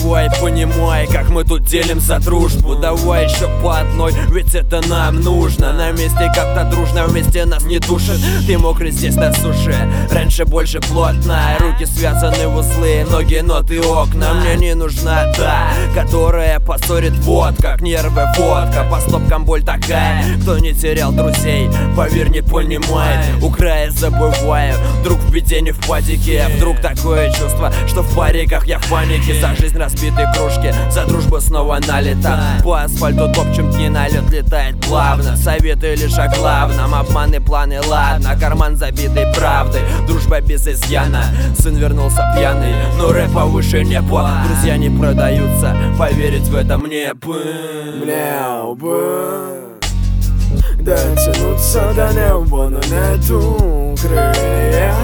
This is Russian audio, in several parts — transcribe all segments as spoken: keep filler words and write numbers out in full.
давай понимай, как мы тут делим за дружбу. Давай еще по одной, ведь это нам нужно. На месте как-то дружно, вместе нас не душит. Ты мокрый здесь на суше, раньше больше плотно. Руки связаны в узлы, ноги, ноты, окна. Мне не нужна та, которая поссорит вот как нервы, водка. По стопкам боль такая, кто не терял друзей, поверь, не понимает. У края забываю, вдруг в беде, не в падике. Вдруг такое чувство, что в париках я в панике. За жизнь разбитой кружки, за дружбу снова налета. По асфальту топчем дни, налет летает плавно. Советы лишь о главном, обманы, планы, ладно. Карман забитый правдой, дружба без изъяна. Сын вернулся пьяный, но рэпа выше неба. Друзья не продаются, поверить в это мне бы. Мне бы дотянуться до неба, но нету крылья.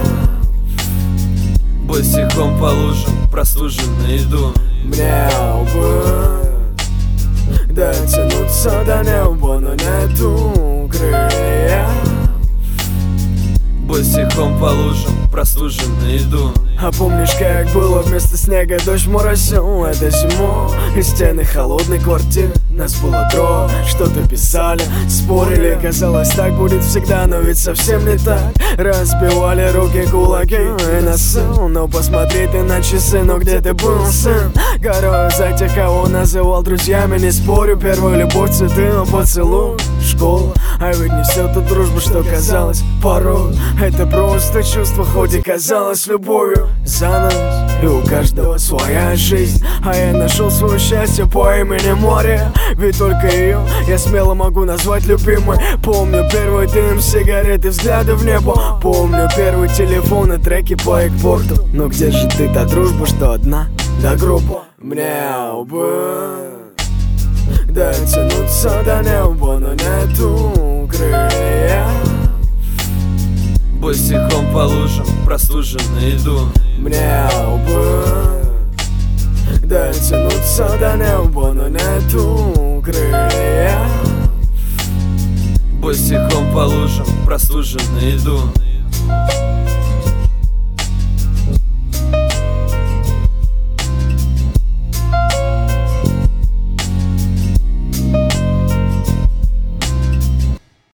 Босиком по лужам, простуженно иду. Мне бы дотянуться до неба, но нету крылья. Босиком по лужам, простуженно иду. А помнишь, как было вместо снега дождь моросил? Это зимой, и стены холодной квартиры. Нас было трое, что-то писали, спорили. Казалось, так будет всегда, но ведь совсем не так. Разбивали руки, кулаки и носы. Но посмотри ты на часы, но где ты был, сын? Горою за тех, кого называл друзьями. Не спорю, первая любовь, цветы, но поцелуй, школа. А ведь не все тут дружба, что казалось порой. Это просто чувство, хоть и казалось любовью. За нас, и у каждого своя жизнь. А я нашел свое счастье по имени море. Ведь только ее я смело могу назвать любимой. Помню первый дым, сигареты, взгляды в небо. Помню первый телефон и треки по экпорту. Но где же ты, та дружба, что одна до гроба? Мне бы дотянуться до неба, но нету крылья. Босиком по лужам, простуженно иду. Мне бы дотянуться до неба, но нету крылья. Босиком по лужам, простуженно иду.